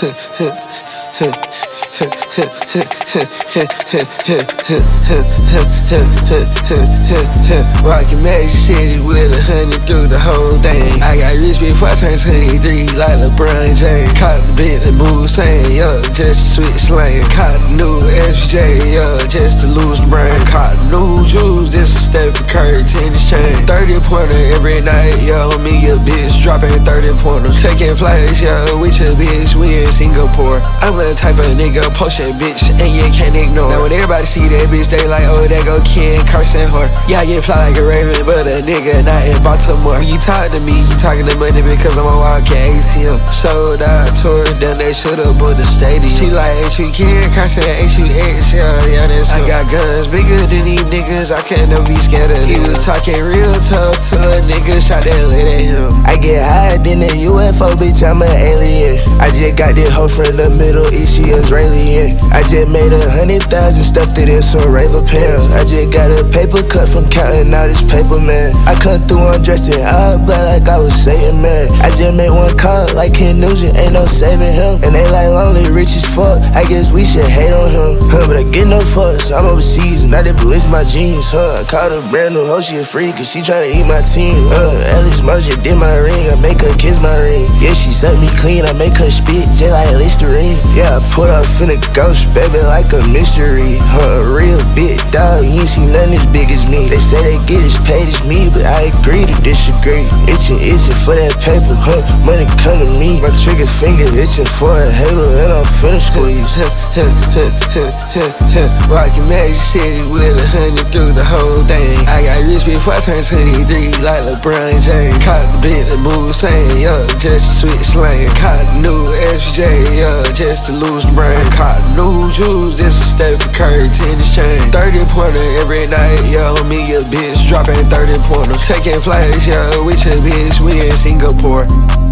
Rockin' Magic City with 100 through the whole thing. I got rich before I turned 23 like LeBron James. Caught the Bentley Mulsanne, yeah, just to switch lane. Caught the new SJ, yeah, just to lose the brain. Caught the new jewels, this is Stephen Curry tennis chain. 30-pointer every night, yeah, me a bitch dropping 30-pointers. Taking flights, yeah, with your bitch, we in Singapore. I'm the type of nigga, post your bitch, and you can't ignore. Now when everybody see that bitch, they like, oh, there go Ken, Carson, whore. Yeah, I get fly like a raven, but a nigga not in Baltimore. When you talk to me, you talking to money because I'm a walking ATM. Sold out tour, then they should've bought the stadium. She like, ain't you Ken, Carson, ain't you X, yeah, that's I got guns bigger than these niggas, I can't never be scared of them. He was talking real tough to a nigga, shot that lit at him. I get higher than a UFO, bitch, I'm an alien. I just got this hoe from the Middle East, she Israeli. I just made 100,000, stuffed it in some Raver pants. I just got a paper cut from counting all this paper, man. I come through undressed in all black like I was Satan, man. I just made one call like Ken Nugent, ain't no saving him. And they like lonely, rich as fuck, I guess we should hate on him. But I get no fucks, I'm overseas and I did blitz my jeans, I caught a brand new hoe, she a freak, cause she tryna eat my team, Alex Moja did my ring, I make her kiss my ring. Yeah, she suck me clean, I make her spit just like Listerine. Yeah, I put off in a ghost, baby, like a mystery. Real big dog, you ain't seen nothing as big as me. They say they get as paid as me, but I agree to disagree. Itching for that paper, money come to me. My trigger finger itching for a halo, and I'm finna squeeze. Rockin' Magic City with 100 through the whole thing. I got rich before I turned 23 like LeBron James. Caught the Bentley Mulsanne, yeah, just to switch lane. Caught the new SJ, yeah, just to lose the brain. Caught the new jewels, this is Stephen Curry tennis chain. 30-pointer every night, yeah, me a bitch dropping 30-pointers. Taking flights, yeah, with your bitch, we in Singapore.